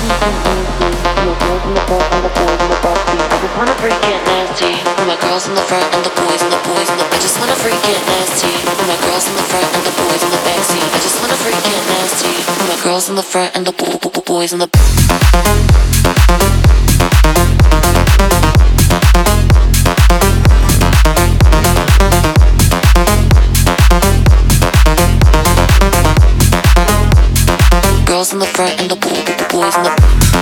Girls in the front and the boys in the girls in the front and the boys in the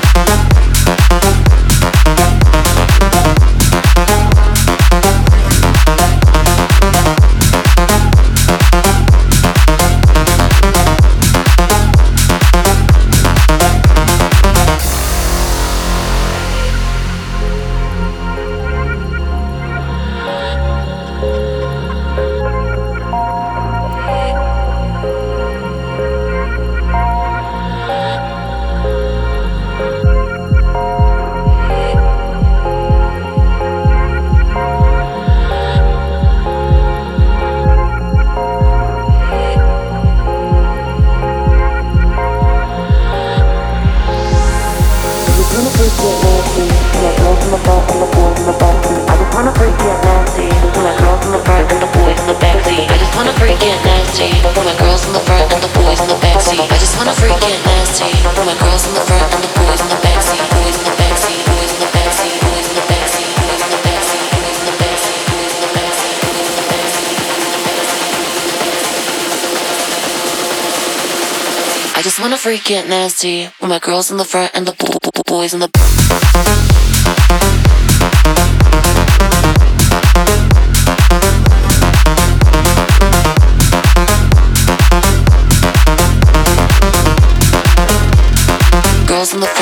I just wanna freak get nasty with my girls in the front and the boys in the girls in the front.